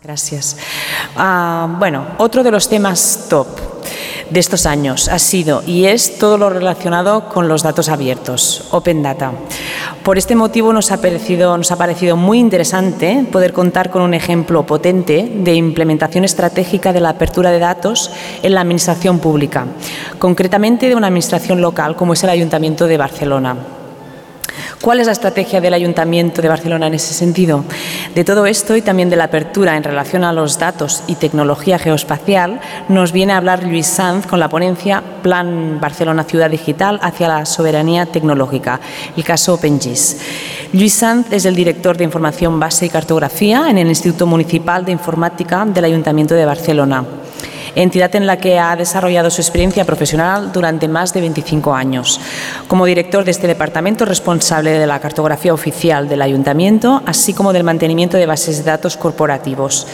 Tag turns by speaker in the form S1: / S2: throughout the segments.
S1: Gracias. Bueno, otro de los temas top de estos años ha sido y es todo lo relacionado con los datos abiertos, Open Data. Por este motivo nos ha parecido muy interesante poder contar con un ejemplo potente de implementación estratégica de la apertura de datos en la administración pública, concretamente de una administración local como es el Ayuntamiento de Barcelona. ¿Cuál es la estrategia del Ayuntamiento de Barcelona en ese sentido? De todo esto y también de la apertura en relación a los datos y tecnología geoespacial nos viene a hablar Lluís Sanz con la ponencia Plan Barcelona Ciudad Digital hacia la soberanía tecnológica, el caso OpenGIS. Lluís Sanz es el director de Información Base y Cartografía en el Instituto Municipal de Informática del Ayuntamiento de Barcelona, entidad en la que ha desarrollado su experiencia profesional durante más de 25 años. Como director de este departamento, responsable de la cartografía oficial del Ayuntamiento, así como del mantenimiento de bases de datos corporativas.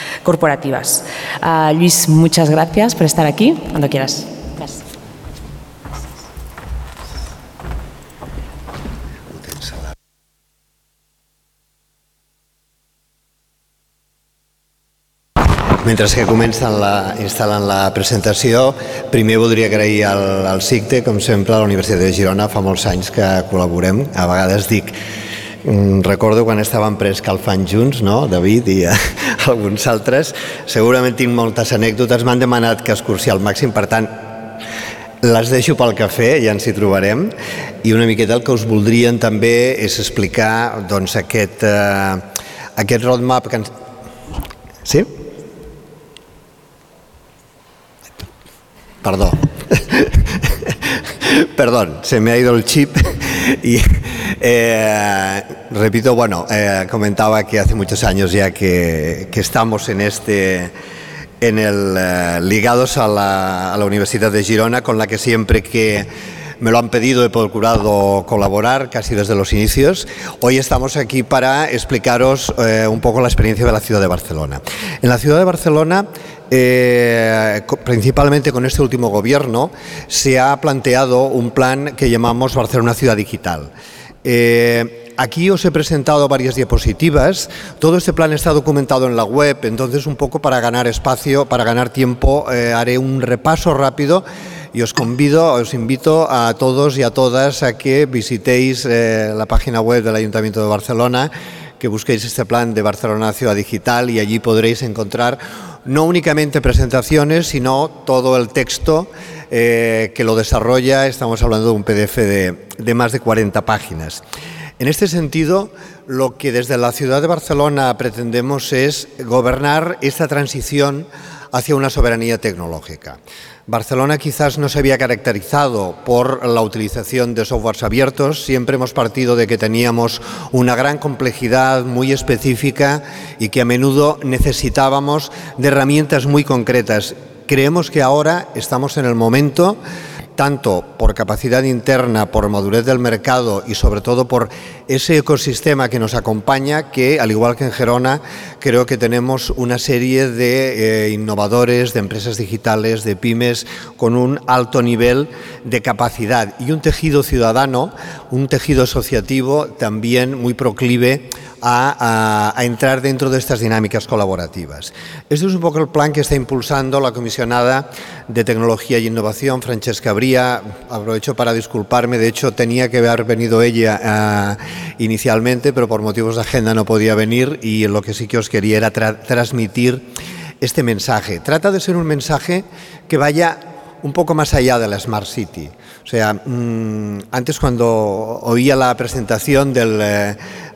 S1: Lluís, muchas gracias por estar aquí. Cuando quieras. Gracias.
S2: Mentre que instal·lant la presentació, primer voldria agrair al CICTE, com sempre, a la Universitat de Girona. Fa molts anys que col·laborem. A vegades dic, recordo quan estàvem preescalfant junts, no? David i alguns altres. Segurament tinc moltes anècdotes. M'han demanat que escurci al màxim, per tant, les deixo pel cafè, ja ens hi trobarem. I una miqueta el que us voldrien també és explicar doncs, aquest roadmap que ens... Sí? Perdón, se me ha ido el chip y repito, comentaba que hace muchos años ya que estamos ligados a la Universidad de Girona, con la que siempre que me lo han pedido he procurado colaborar casi desde los inicios. Hoy estamos aquí para explicaros un poco la experiencia de la ciudad de Barcelona. En la ciudad de Barcelona, principalmente con este último gobierno, se ha planteado un plan que llamamos Barcelona Ciudad Digital. Aquí os he presentado varias diapositivas. Todo este plan está documentado en la web, entonces un poco para ganar espacio, para ganar tiempo, haré un repaso rápido y os invito a todos y a todas a que visitéis la página web del Ayuntamiento de Barcelona, que busquéis este plan de Barcelona Ciudad Digital y allí podréis encontrar no únicamente presentaciones, sino todo el texto que lo desarrolla. Estamos hablando de un PDF de más de 40 páginas. En este sentido, lo que desde la ciudad de Barcelona pretendemos es gobernar esta transición hacia una soberanía tecnológica. Barcelona quizás no se había caracterizado por la utilización de softwares abiertos. Siempre hemos partido de que teníamos una gran complejidad muy específica y que a menudo necesitábamos de herramientas muy concretas. Creemos que ahora estamos en el momento, tanto por capacidad interna, por madurez del mercado y sobre todo por ese ecosistema que nos acompaña, que al igual que en Gerona, creo que tenemos una serie de innovadores, de empresas digitales, de pymes con un alto nivel de capacidad y un tejido ciudadano, un tejido asociativo también muy proclive a entrar dentro de estas dinámicas colaborativas. Este es un poco el plan que está impulsando la comisionada de Tecnología y Innovación, Francesca Bria. Aprovecho para disculparme, de hecho tenía que haber venido ella inicialmente, pero por motivos de agenda no podía venir, y lo que sí que os quería era transmitir este mensaje. Trata de ser un mensaje que vaya un poco más allá de la Smart City. O sea, antes cuando oía la presentación del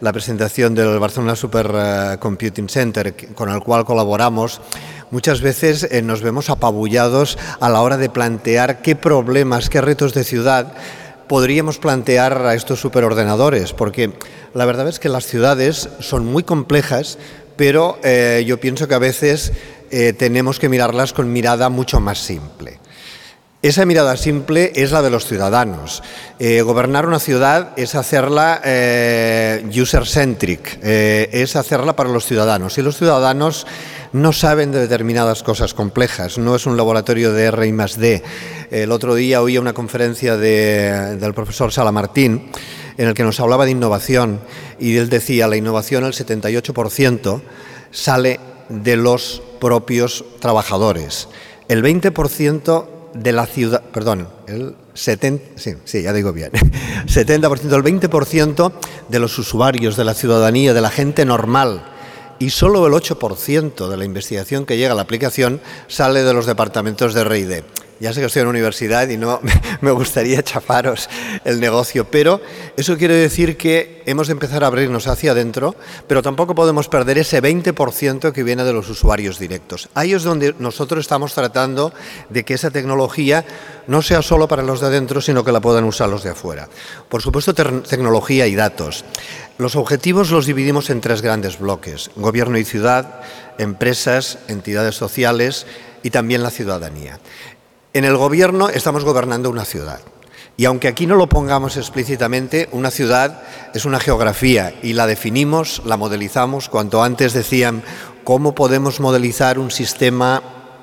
S2: Barcelona Supercomputing Center, con el cual colaboramos, muchas veces nos vemos apabullados a la hora de plantear qué problemas, qué retos de ciudad podríamos plantear a estos superordenadores, porque la verdad es que las ciudades son muy complejas, pero yo pienso que a veces tenemos que mirarlas con mirada mucho más simple. Esa mirada simple es la de los ciudadanos. Gobernar una ciudad es hacerla user-centric, es hacerla para los ciudadanos. Y los ciudadanos no saben de determinadas cosas complejas, no es un laboratorio de R+D. El otro día oía una conferencia del profesor Salamartín en el que nos hablaba de innovación y él decía, la innovación el 78% sale de los propios trabajadores. El 20% de la ciudad, perdón, el 70%, sí, ya digo bien, 70%, el 20% de los usuarios, de la ciudadanía, de la gente normal, y solo el 8% de la investigación que llega a la aplicación sale de los departamentos de R&D. Ya sé que estoy en universidad y no me gustaría chafaros el negocio, pero eso quiere decir que hemos de empezar a abrirnos hacia adentro, pero tampoco podemos perder ese 20% que viene de los usuarios directos. Ahí es donde nosotros estamos tratando de que esa tecnología no sea solo para los de adentro, sino que la puedan usar los de afuera. Por supuesto, tecnología y datos. Los objetivos los dividimos en 3 grandes bloques: gobierno y ciudad, empresas, entidades sociales y también la ciudadanía. En el gobierno estamos gobernando una ciudad. Y aunque aquí no lo pongamos explícitamente, una ciudad es una geografía y la definimos, la modelizamos. Cuanto antes decían, ¿cómo podemos modelizar un sistema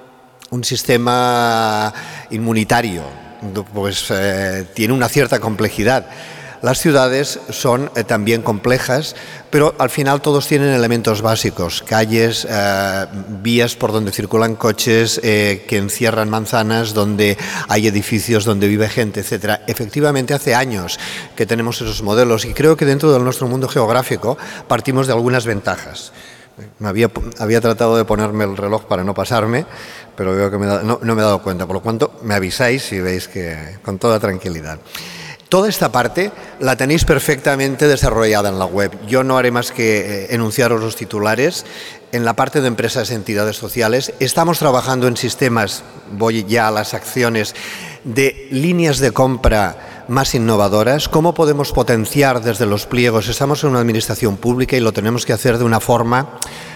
S2: inmunitario? Pues tiene una cierta complejidad. Las ciudades son también complejas, pero al final todos tienen elementos básicos: calles, vías por donde circulan coches, que encierran manzanas, donde hay edificios, donde vive gente, etcétera. Efectivamente, hace años que tenemos esos modelos y creo que dentro de nuestro mundo geográfico partimos de algunas ventajas. Había tratado de ponerme el reloj para no pasarme, pero veo que no me he dado cuenta, por lo cual me avisáis y veis que con toda tranquilidad. Toda esta parte la tenéis perfectamente desarrollada en la web. Yo no haré más que enunciaros los titulares. En la parte de empresas y entidades sociales estamos trabajando en sistemas, voy ya a las acciones, de líneas de compra más innovadoras. ¿Cómo podemos potenciar desde los pliegos? Estamos en una administración pública y lo tenemos que hacer de una forma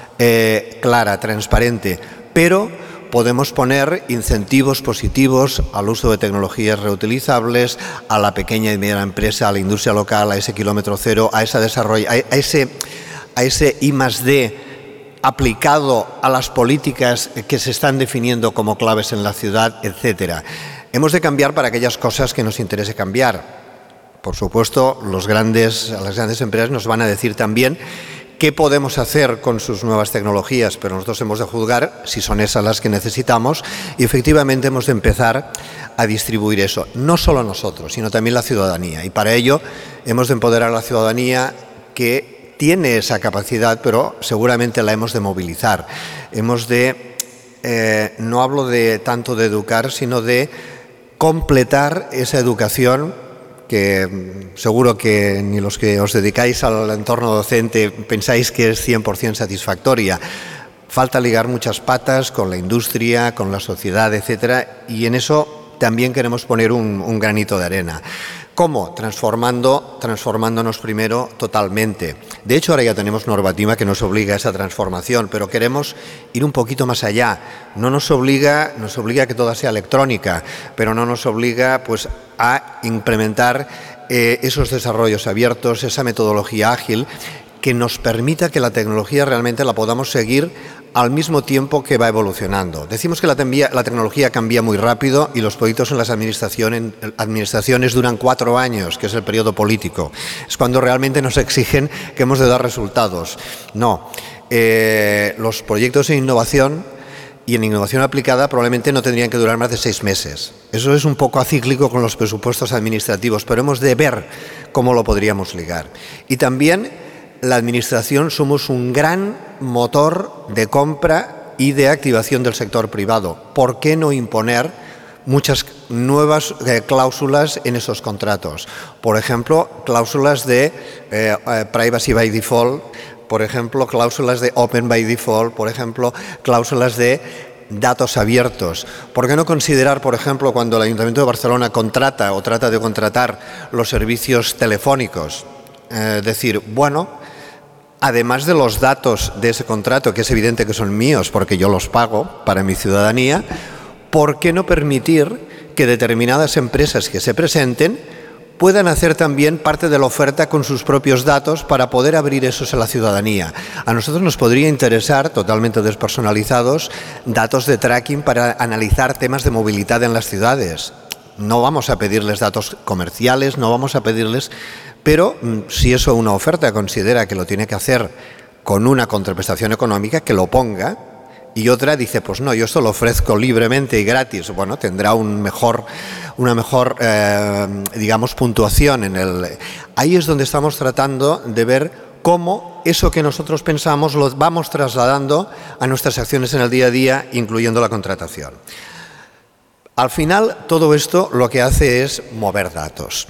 S2: clara, transparente, pero podemos poner incentivos positivos al uso de tecnologías reutilizables, a la pequeña y mediana empresa, a la industria local, a ese kilómetro cero, a ese desarrollo, a ese I+D aplicado a las políticas que se están definiendo como claves en la ciudad, etcétera. Hemos de cambiar para aquellas cosas que nos interese cambiar. Por supuesto, las grandes empresas nos van a decir también qué podemos hacer con sus nuevas tecnologías, pero nosotros hemos de juzgar si son esas las que necesitamos y efectivamente hemos de empezar a distribuir eso, no solo nosotros, sino también la ciudadanía. Y para ello hemos de empoderar a la ciudadanía, que tiene esa capacidad, pero seguramente la hemos de movilizar. Hemos de, no hablo de tanto de educar, sino de completar esa educación, que seguro que ni los que os dedicáis al entorno docente pensáis que es 100% satisfactoria. Falta ligar muchas patas con la industria, con la sociedad, etcétera, y en eso también queremos poner un granito de arena. ¿Cómo? Transformándonos primero totalmente. De hecho, ahora ya tenemos normativa que nos obliga a esa transformación, pero queremos ir un poquito más allá. Nos obliga a que toda sea electrónica, pero no nos obliga pues a implementar esos desarrollos abiertos, esa metodología ágil que nos permita que la tecnología realmente la podamos seguir al mismo tiempo que va evolucionando. Decimos que la tecnología cambia muy rápido y los proyectos en las administraciones duran 4 años, que es el periodo político. Es cuando realmente nos exigen que hemos de dar resultados. No, los proyectos en innovación y en innovación aplicada probablemente no tendrían que durar más de 6 meses. Eso es un poco acíclico con los presupuestos administrativos, pero hemos de ver cómo lo podríamos ligar. Y también la administración somos un gran motor de compra y de activación del sector privado. ¿Por qué no imponer muchas nuevas cláusulas en esos contratos? Por ejemplo, cláusulas de privacy by default, por ejemplo, cláusulas de open by default, por ejemplo, cláusulas de datos abiertos. ¿Por qué no considerar, por ejemplo, cuando el Ayuntamiento de Barcelona contrata o trata de contratar los servicios telefónicos? Decir, bueno, además de los datos de ese contrato, que es evidente que son míos porque yo los pago para mi ciudadanía, ¿por qué no permitir que determinadas empresas que se presenten puedan hacer también parte de la oferta con sus propios datos para poder abrir esos a la ciudadanía? A nosotros nos podría interesar, totalmente despersonalizados, datos de tracking para analizar temas de movilidad en las ciudades. No vamos a pedirles datos comerciales, no vamos a pedirles, pero si eso una oferta considera que lo tiene que hacer con una contraprestación económica que lo ponga, y otra dice, pues no, yo esto lo ofrezco libremente y gratis. Bueno, tendrá una mejor digamos, puntuación. Ahí es donde estamos tratando de ver cómo eso que nosotros pensamos lo vamos trasladando a nuestras acciones en el día a día, incluyendo la contratación. Al final, todo esto lo que hace es mover datos,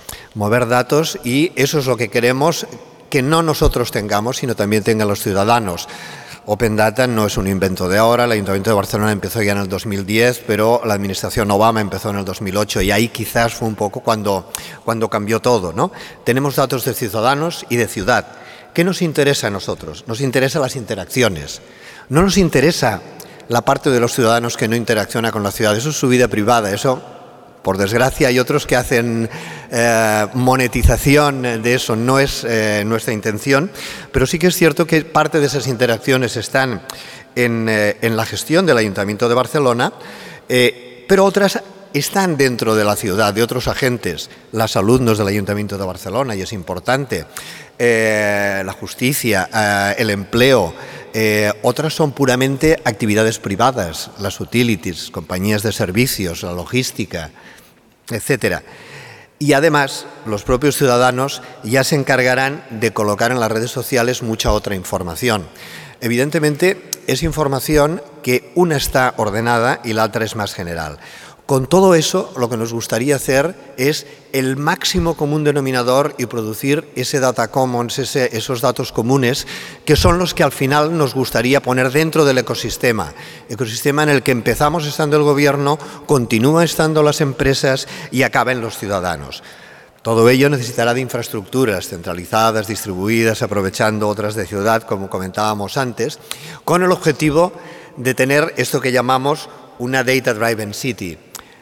S2: y eso es lo que queremos que no nosotros tengamos, sino también tengan los ciudadanos. Open Data no es un invento de ahora, el Ayuntamiento de Barcelona empezó ya en el 2010, pero la administración Obama empezó en el 2008 y ahí quizás fue un poco cuando cambió todo, ¿no? Tenemos datos de ciudadanos y de ciudad. ¿Qué nos interesa a nosotros? Nos interesan las interacciones. No nos interesa la parte de los ciudadanos que no interacciona con la ciudad. Eso es su vida privada, eso, por desgracia, hay otros que hacen monetización de eso, no es nuestra intención, pero sí que es cierto que parte de esas interacciones están en la gestión del Ayuntamiento de Barcelona, pero otras están dentro de la ciudad, de otros agentes. La salud no es del Ayuntamiento de Barcelona y es importante, la justicia, el empleo. Otras son puramente actividades privadas, las utilities, compañías de servicios, la logística, etcétera. Y además, los propios ciudadanos ya se encargarán de colocar en las redes sociales mucha otra información. Evidentemente, es información que una está ordenada y la otra es más general. Con todo eso, lo que nos gustaría hacer es el máximo común denominador y producir ese data commons, esos datos comunes, que son los que al final nos gustaría poner dentro del ecosistema en el que empezamos estando el gobierno, continúa estando las empresas y acaba en los ciudadanos. Todo ello necesitará de infraestructuras centralizadas, distribuidas, aprovechando otras de ciudad, como comentábamos antes, con el objetivo de tener esto que llamamos una data-driven city.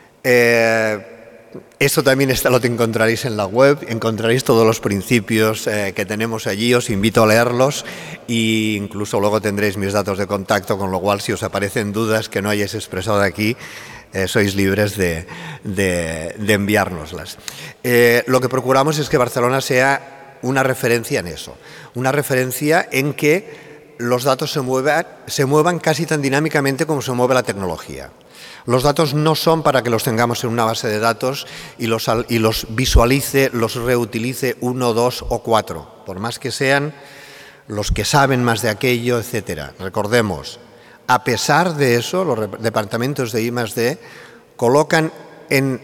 S2: Esto también lo encontraréis en la web, encontraréis todos los principios que tenemos allí, os invito a leerlos e incluso luego tendréis mis datos de contacto, con lo cual si os aparecen dudas que no hayáis expresado aquí, sois libres de enviárnoslas. Lo que procuramos es que Barcelona sea una referencia en eso, una referencia en que los datos se muevan casi tan dinámicamente como se mueve la tecnología. Los datos no son para que los tengamos en una base de datos y los visualice, los reutilice 1, 2 o 4, por más que sean los que saben más de aquello, etcétera. Recordemos, a pesar de eso, los departamentos de I+D colocan en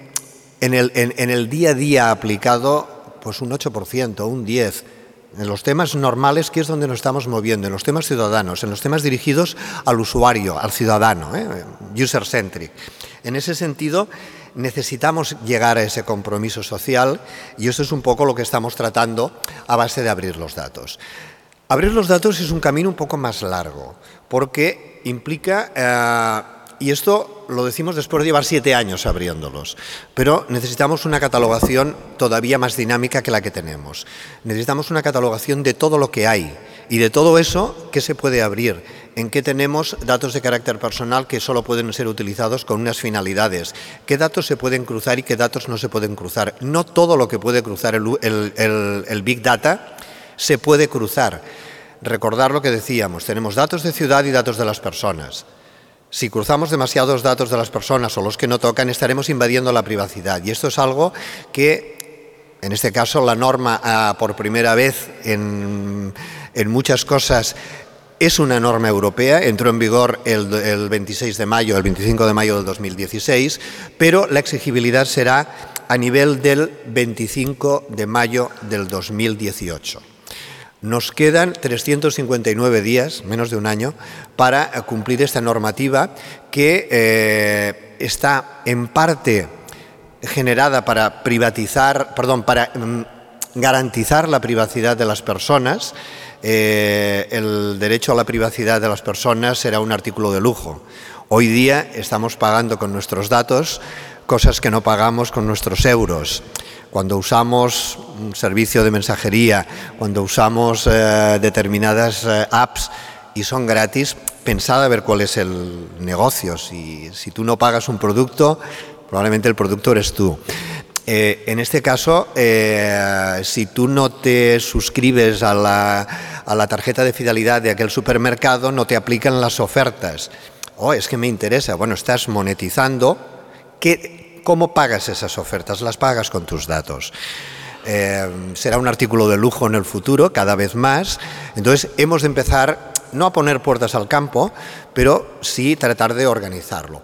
S2: el día a día aplicado pues un 8%, un 10%. En los temas normales, que es donde nos estamos moviendo, en los temas ciudadanos, en los temas dirigidos al usuario, al ciudadano, user-centric. En ese sentido, necesitamos llegar a ese compromiso social y eso es un poco lo que estamos tratando a base de abrir los datos. Abrir los datos es un camino un poco más largo, porque implica... y esto lo decimos después de llevar 7 años abriéndolos, pero necesitamos una catalogación todavía más dinámica que la que tenemos. Necesitamos una catalogación de todo lo que hay y de todo eso que se puede abrir, en qué tenemos datos de carácter personal que solo pueden ser utilizados con unas finalidades, qué datos se pueden cruzar y qué datos no se pueden cruzar. No todo lo que puede cruzar el Big Data se puede cruzar. Recordar lo que decíamos, tenemos datos de ciudad y datos de las personas. Si cruzamos demasiados datos de las personas o los que no tocan, estaremos invadiendo la privacidad. Y esto es algo que, en este caso, la norma por primera vez en muchas cosas es una norma europea. Entró en vigor el 26 de mayo, el 25 de mayo del 2016, pero la exigibilidad será a nivel del 25 de mayo del 2018. Nos quedan 359 días, menos de un año, para cumplir esta normativa que está en parte generada para garantizar la privacidad de las personas. El derecho a la privacidad de las personas será un artículo de lujo. Hoy día estamos pagando con nuestros datos cosas que no pagamos con nuestros euros. Cuando usamos un servicio de mensajería, cuando usamos determinadas apps y son gratis, pensad a ver cuál es el negocio. Si tú no pagas un producto, probablemente el producto eres tú. En este caso, si tú no te suscribes a a la tarjeta de fidelidad de aquel supermercado no te aplican las ofertas. Oh, es que me interesa. Bueno, estás monetizando. ¿Cómo pagas esas ofertas? Las pagas con tus datos. Será un artículo de lujo en el futuro, cada vez más. Entonces, hemos de empezar no a poner puertas al campo, pero sí tratar de organizarlo.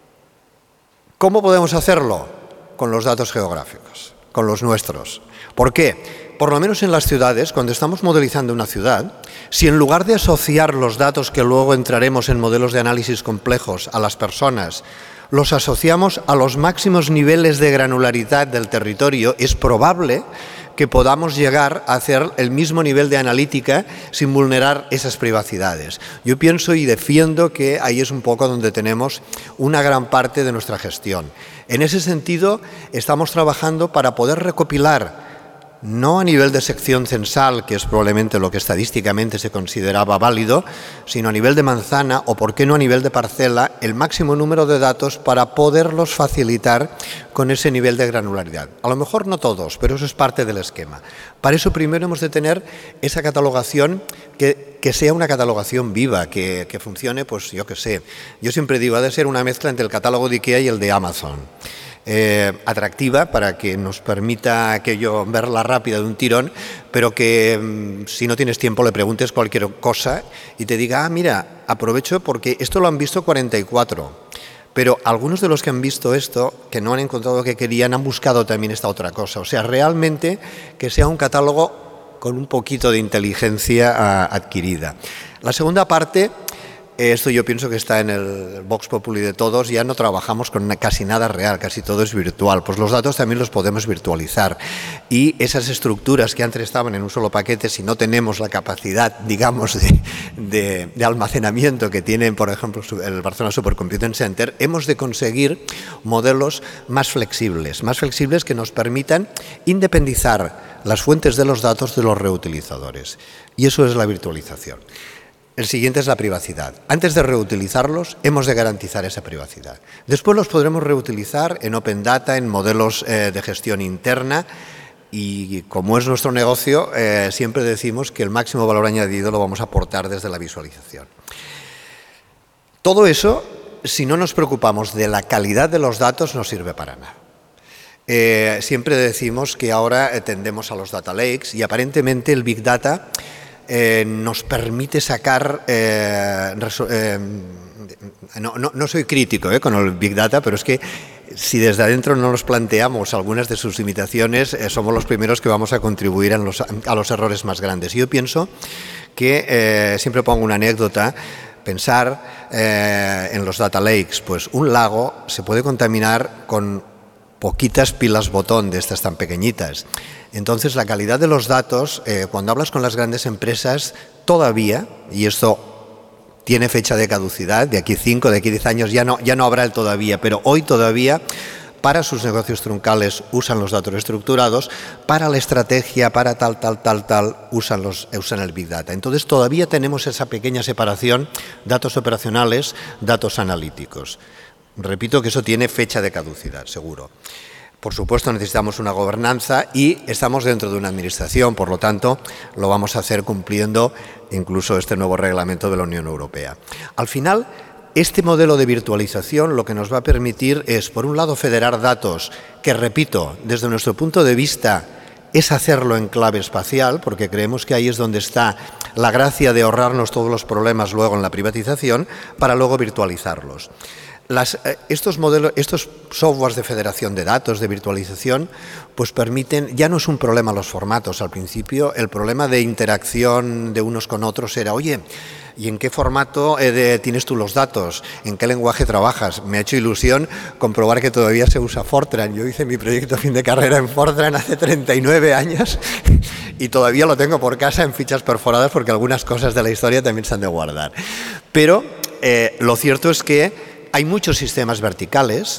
S2: ¿Cómo podemos hacerlo? Con los datos geográficos, con los nuestros. ¿Por qué? Por lo menos en las ciudades, cuando estamos modelizando una ciudad, si en lugar de asociar los datos que luego entraremos en modelos de análisis complejos a las personas, los asociamos a los máximos niveles de granularidad del territorio, es probable que podamos llegar a hacer el mismo nivel de analítica sin vulnerar esas privacidades. Yo pienso y defiendo que ahí es un poco donde tenemos una gran parte de nuestra gestión. En ese sentido, estamos trabajando para poder recopilar, no a nivel de sección censal, que es probablemente lo que estadísticamente se consideraba válido, sino a nivel de manzana o, por qué no, a nivel de parcela, el máximo número de datos para poderlos facilitar con ese nivel de granularidad. A lo mejor no todos, pero eso es parte del esquema. Para eso primero hemos de tener esa catalogación que sea una catalogación viva, que funcione, pues yo qué sé. Yo siempre digo, ha de ser una mezcla entre el catálogo de IKEA y el de Amazon. Atractiva para que nos permita verla rápida de un tirón, pero que si no tienes tiempo le preguntes cualquier cosa y te diga, mira, aprovecho porque esto lo han visto 44, pero algunos de los que han visto esto, que no han encontrado lo que querían, han buscado también esta otra cosa. O sea, realmente que sea un catálogo con un poquito de inteligencia adquirida. La segunda parte, esto yo pienso que está en el Vox Populi de todos, ya no trabajamos con casi nada real, casi todo es virtual. Pues los datos también los podemos virtualizar. Y esas estructuras que antes estaban en un solo paquete, si no tenemos la capacidad, digamos, de almacenamiento que tienen, por ejemplo, el Barcelona Supercomputing Center, hemos de conseguir modelos más flexibles que nos permitan independizar las fuentes de los datos de los reutilizadores. Y eso es la virtualización. El siguiente es la privacidad. Antes de reutilizarlos, hemos de garantizar esa privacidad. Después los podremos reutilizar en Open Data, en modelos de gestión interna, y como es nuestro negocio, siempre decimos que el máximo valor añadido lo vamos a aportar desde la visualización. Todo eso, si no nos preocupamos de la calidad de los datos, no sirve para nada. Siempre decimos que ahora tendemos a los data lakes y aparentemente el Big Data nos permite sacar, no soy crítico con el Big Data, pero es que si desde adentro no nos planteamos algunas de sus limitaciones, somos los primeros que vamos a contribuir a los errores más grandes. Yo pienso que, siempre pongo una anécdota, pensar en los data lakes, pues un lago se puede contaminar con poquitas pilas botón de estas tan pequeñitas. Entonces, la calidad de los datos, cuando hablas con las grandes empresas, todavía, y esto tiene fecha de caducidad, de aquí 5, de aquí 10 años ya no habrá el todavía, pero hoy todavía, para sus negocios truncales usan los datos estructurados, para la estrategia, para tal, usan el Big Data. Entonces, todavía tenemos esa pequeña separación, datos operacionales, datos analíticos. Repito que eso tiene fecha de caducidad, seguro. Por supuesto, necesitamos una gobernanza y estamos dentro de una administración, por lo tanto, lo vamos a hacer cumpliendo incluso este nuevo reglamento de la Unión Europea. Al final, este modelo de virtualización lo que nos va a permitir es, por un lado, federar datos que, repito, desde nuestro punto de vista, es hacerlo en clave espacial, porque creemos que ahí es donde está la gracia de ahorrarnos todos los problemas luego en la privatización, para luego virtualizarlos. Estos softwares de federación de datos, de virtualización, pues permiten, ya no es un problema los formatos al principio, el problema de interacción de unos con otros era, oye, ¿y en qué formato tienes tú los datos? ¿En qué lenguaje trabajas? Me ha hecho ilusión comprobar que todavía se usa Fortran. Yo hice mi proyecto fin de carrera en Fortran hace 39 años y todavía lo tengo por casa en fichas perforadas porque algunas cosas de la historia también se han de guardar. Pero lo cierto es que hay muchos sistemas verticales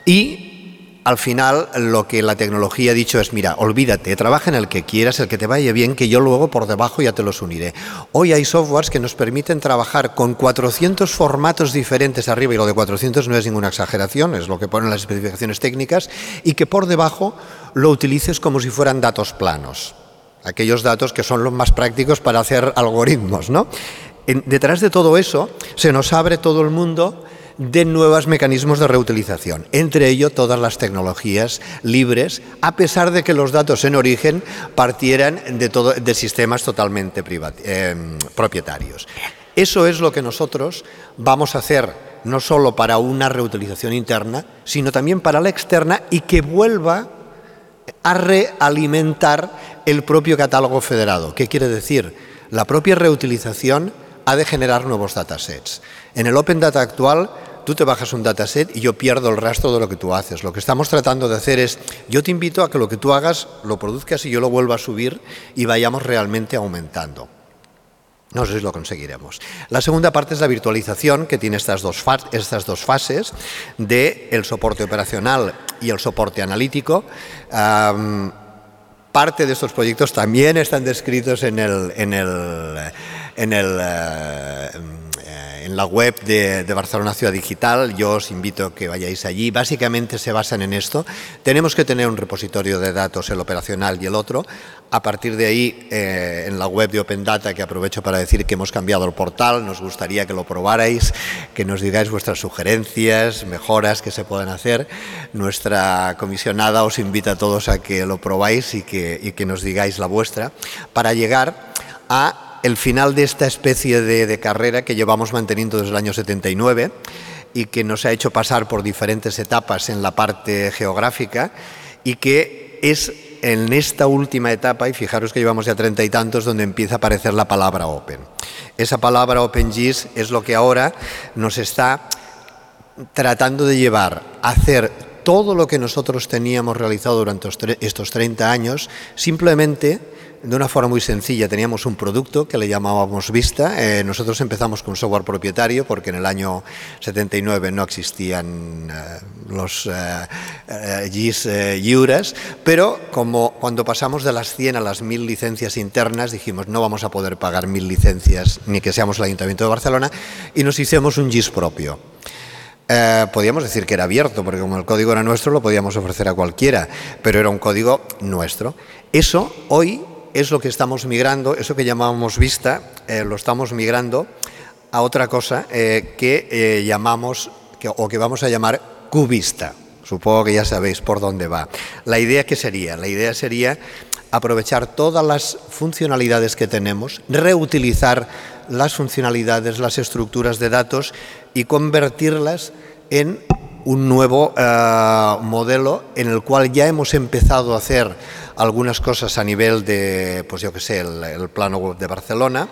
S2: y al final lo que la tecnología ha dicho es, mira, olvídate, trabaja en el que quieras, el que te vaya bien, que yo luego por debajo ya te los uniré. Hoy hay softwares que nos permiten trabajar con 400 formatos diferentes arriba, y lo de 400 no es ninguna exageración, es lo que ponen las especificaciones técnicas, y que por debajo lo utilices como si fueran datos planos. aquellos datos que son los más prácticos para hacer algoritmos, ¿no? Detrás de todo eso se nos abre todo el mundo de nuevos mecanismos de reutilización, entre ellos todas las tecnologías libres, a pesar de que los datos en origen partieran de sistemas totalmente propietarios. Eso es lo que nosotros vamos a hacer, no solo para una reutilización interna, sino también para la externa, y que vuelva a realimentar el propio catálogo federado. ¿Qué quiere decir? La propia reutilización ha de generar nuevos datasets. En el Open Data actual, tú te bajas un dataset y yo pierdo el rastro de lo que tú haces. Lo que estamos tratando de hacer es, yo te invito a que lo que tú hagas lo produzcas y yo lo vuelva a subir y vayamos realmente aumentando. No sé si lo conseguiremos. La segunda parte es la virtualización, que tiene estas dos fases del soporte operacional y el soporte analítico. Parte de estos proyectos también están descritos en la web de Barcelona Ciudad Digital. Yo os invito a que vayáis allí. Básicamente se basan en esto. Tenemos que tener un repositorio de datos, el operacional y el otro. A partir de ahí, en la web de Open Data, que aprovecho para decir que hemos cambiado el portal, nos gustaría que lo probarais, que nos digáis vuestras sugerencias, mejoras que se puedan hacer. Nuestra comisionada os invita a todos a que lo probáis y que nos digáis la vuestra, para llegar a el final de esta especie de carrera que llevamos manteniendo desde el año 79 y que nos ha hecho pasar por diferentes etapas en la parte geográfica, y que es en esta última etapa, y fijaros que llevamos ya 30 y tantos, donde empieza a aparecer la palabra Open. Esa palabra OpenGIS es lo que ahora nos está tratando de llevar a hacer todo lo que nosotros teníamos realizado durante estos 30 años, simplemente de una forma muy sencilla. Teníamos un producto que le llamábamos Vista. Nosotros empezamos con software propietario porque en el año 79 no existían los GIS lliures, pero como cuando pasamos de las 100 a las 1000 licencias internas, dijimos no vamos a poder pagar 1000 licencias ni que seamos el Ayuntamiento de Barcelona, y nos hicimos un GIS propio. Podíamos decir que era abierto, porque como el código era nuestro lo podíamos ofrecer a cualquiera, pero era un código nuestro. Eso hoy es lo que estamos migrando, eso que llamábamos Vista, lo estamos migrando a otra cosa que vamos a llamar Cubista. Supongo que ya sabéis por dónde va. La idea, ¿qué sería? La idea sería aprovechar todas las funcionalidades que tenemos, reutilizar las funcionalidades, las estructuras de datos y convertirlas en un nuevo modelo en el cual ya hemos empezado a hacer algunas cosas a nivel de, pues yo que sé, el plano web de Barcelona.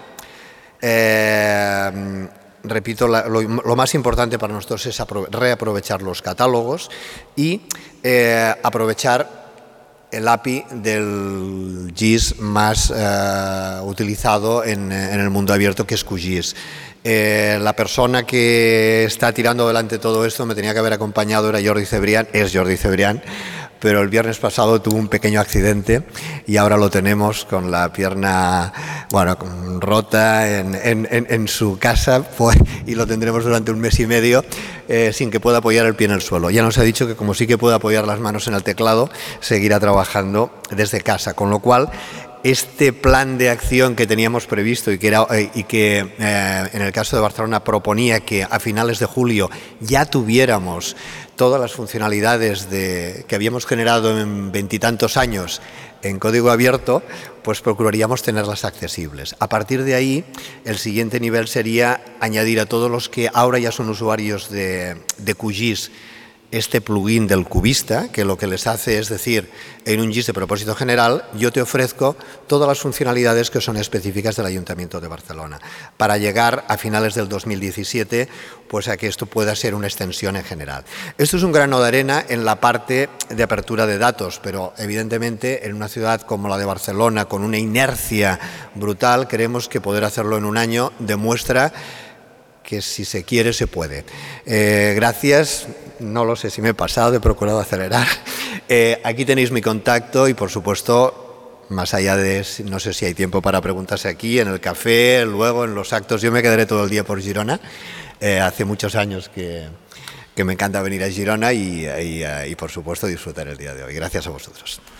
S2: Repito, lo más importante para nosotros es reaprovechar los catálogos y aprovechar el API del GIS más utilizado en el mundo abierto, que es QGIS. La persona que está tirando adelante todo esto me tenía que haber acompañado, era Jordi Cebrián, es Jordi Cebrián, pero el viernes pasado tuvo un pequeño accidente y ahora lo tenemos con la pierna, bueno, rota en su casa, y lo tendremos durante un mes y medio sin que pueda apoyar el pie en el suelo. Ya nos ha dicho que como sí que puede apoyar las manos en el teclado, seguirá trabajando desde casa, con lo cual este plan de acción que teníamos previsto y que en el caso de Barcelona proponía que a finales de julio ya tuviéramos todas las funcionalidades que habíamos generado en 20 y tantos años en código abierto, pues procuraríamos tenerlas accesibles. A partir de ahí, el siguiente nivel sería añadir a todos los que ahora ya son usuarios de QGIS este plugin del Cubista, que lo que les hace es decir, en un GIS de propósito general, yo te ofrezco todas las funcionalidades que son específicas del Ayuntamiento de Barcelona, para llegar a finales del 2017, pues a que esto pueda ser una extensión en general. Esto es un grano de arena en la parte de apertura de datos, pero evidentemente en una ciudad como la de Barcelona, con una inercia brutal, creemos que poder hacerlo en un año demuestra que si se quiere, se puede. Gracias. No lo sé si me he pasado, he procurado acelerar. Aquí tenéis mi contacto y, por supuesto, más allá de, no sé si hay tiempo para preguntarse aquí, en el café, luego en los actos. Yo me quedaré todo el día por Girona. Hace muchos años que me encanta venir a Girona y, por supuesto, disfrutar el día de hoy. Gracias a vosotros.